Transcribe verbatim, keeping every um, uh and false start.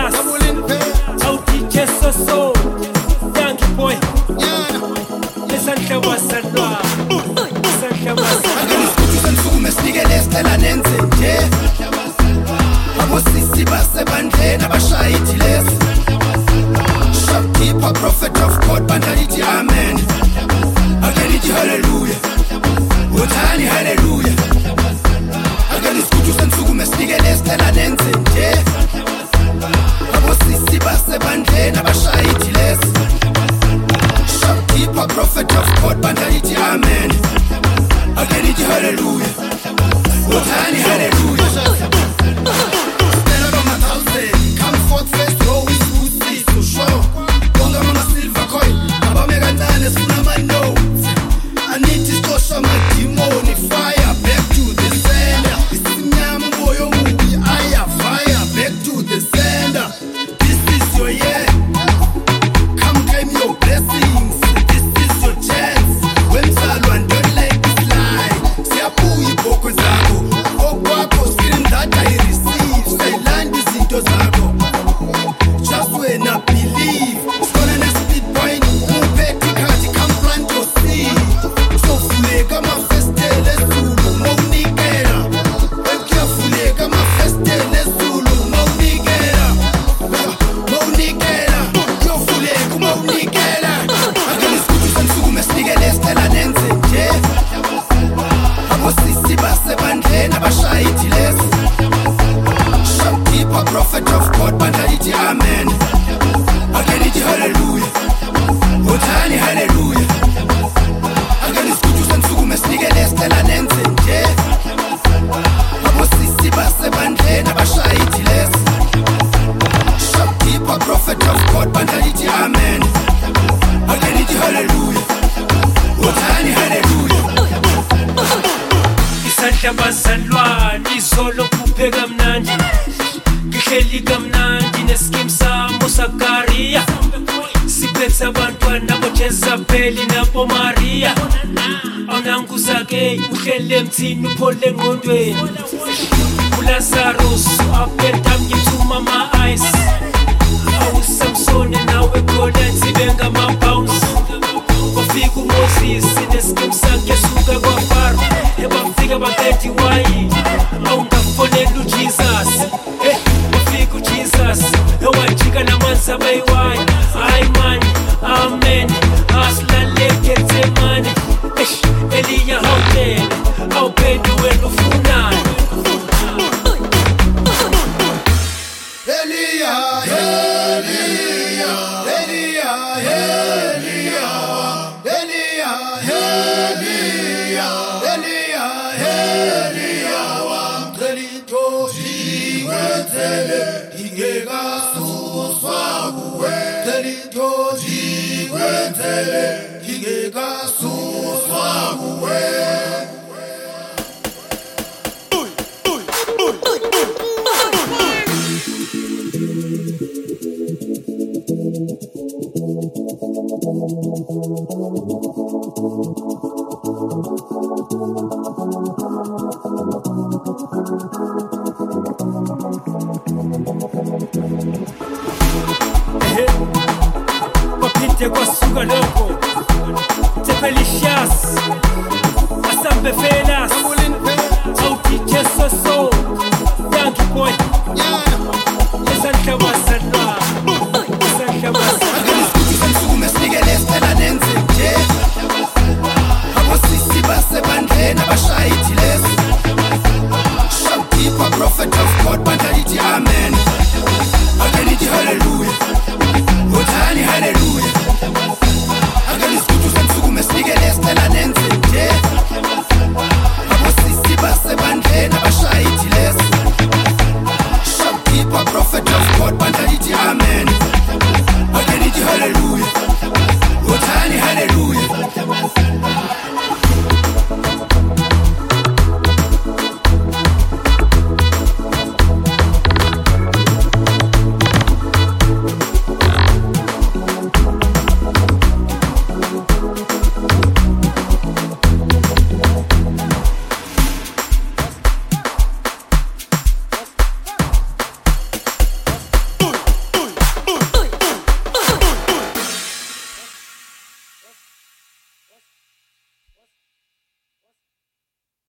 Velas, au D J Soso, Yankee Boy, Lesandla wasalwa, Lesandla wasalwa. Akanisikhuthi sensukume sinikele nenze nje. Abosisi basebandleni abashaya idilesi. Shopkeeper, prophet of God, bandalithi amen. Akanithi hallelujah, uthani hallelujah. Akanisikhuthi sensukume sinikele nenze nje. Abosisi basebandleni abashaya idilesi. Shopkeeper, prophet of God, bandalithi amen. Akanithi hallelujah, uthani hallelujah. Stand up on my thousand, come forth first row with Gucci, so sure. Bonga mama silver coin, abameka ncane sifuna ama-notes. I need to score my demon, fire back to the sender. Isimnyama umoya omubi, aya fire back to the sender. This is your year, come claim your blessings. This is your chance, wemzalwa don't like this lie. Siyabuya ibhoko zakho, okwakho scream that I receive. Sayland izinto zakho, just when I believe. Skona ne-speed point, uphethe ikhathi, come plant your seed. Sofuleka amafestele ezulu mawunikela. Kuyafuleka amafestele ezulu mawunikela. Mawunikela, kuyafuleka mawunikela. Akanisikhuthi sensukume sinikele nenze nje. Abosisi basebandleni abashaya idilesi. Shopkeeper, prophet of God, bandalithi amen. Akanithi hallelujah, uthani hallelujah. Akanisikhuthi sensukume sinikele nenze nje. Abosisi basebandleni abashaya idilesi. Shopkeeper, prophet of God, bandalithi amen. Akanithi hallelujah, uthani hallelujah. Isandla bazalwane izolo kupheka mnandi, ngihleli kamnandi neskim samo Sakaria. Siphethe abantwana boJezabeli nabo Maria. Awunanguzake uhlele emthini uphole engqondweni. uLazarus aphetha ngithuma ama-ice. awuSamsoni nawe Goliath bengama-bounce. Kwafika uMoses neskim sakhe suka kwaFaro. Ebafika bakethi wayi, awungafonela uJesus. Eh, wafika uJesus, ewajika namanzi abayiwayi. Hayi mani, amen, asilale Gethsemane. Eish, Eliya hawutele, awuphendule wena ufunani. Eliya, Eliya, Eliya, Eliya, Eliya, Eliya, Eliya, Eliya, wamchelito jikwethele, ingekasuswa kuwe. Chelito jikwethele, ingekasuswa kuwe. Baphinde kwasuka lokho Tepelicious Asambe Velas, au D J Soso, Yankee Boy, Lesandla wasalwa.